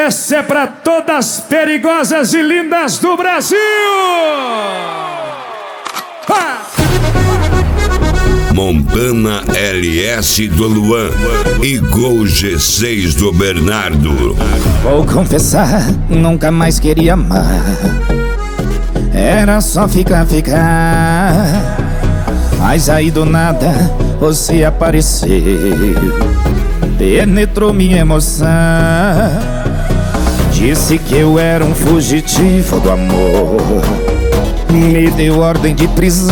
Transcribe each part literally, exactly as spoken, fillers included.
Essa é pra todas perigosas e lindas do Brasil! Ha! Montana L S do Luan e Gol G seis do Bernardo. Vou confessar, nunca mais queria amar. Era só ficar, ficar. Mas aí do nada você apareceu, penetrou minha emoção. Disse que eu era um fugitivo do amor, me deu ordem de prisão.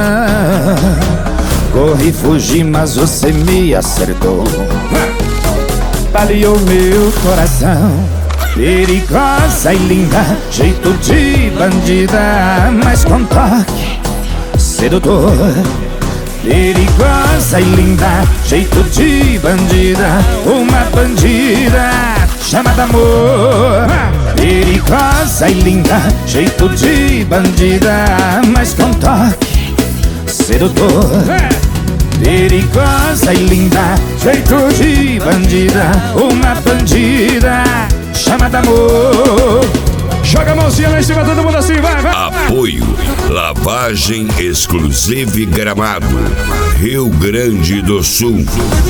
Corri, fugi, mas você me acertou, baleou meu coração. Perigosa e linda, jeito de bandida, mas com toque sedutor. Perigosa e linda, jeito de bandida, uma bandida chamada amor. Perigosa e linda, jeito de bandida, mas com toque sedutor. Perigosa e linda, jeito de bandida, uma bandida chamada amor. Joga a mãozinha lá em cima, todo mundo assim, vai, vai. Apoio Lavagem Exclusive Gramado, Rio Grande do Sul.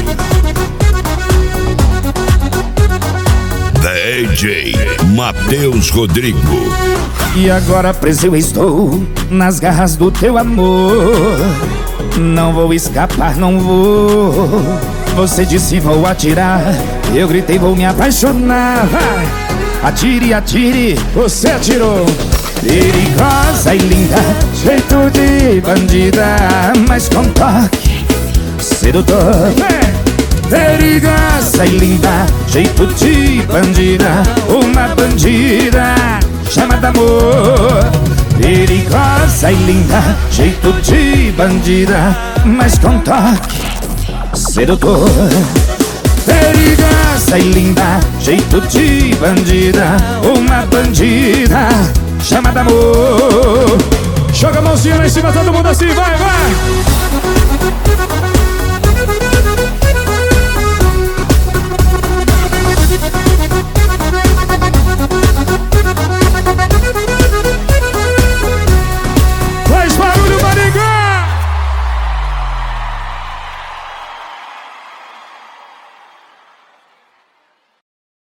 D J Matheus Rodrigo. E agora preso eu estou nas garras do teu amor. Não vou escapar, não vou. Você disse vou atirar, eu gritei vou me apaixonar. Vai. Atire, atire, você atirou. Perigosa e linda, jeito de bandida, mas com toque sedutor. Perigosa e linda, jeito de bandida, uma bandida chamada amor. Perigosa e linda, jeito de bandida, mas com toque sedutor. Perigosa e linda, jeito de bandida, uma bandida chamada amor. Joga a mãozinha lá em cima, todo mundo assim, vai, vai.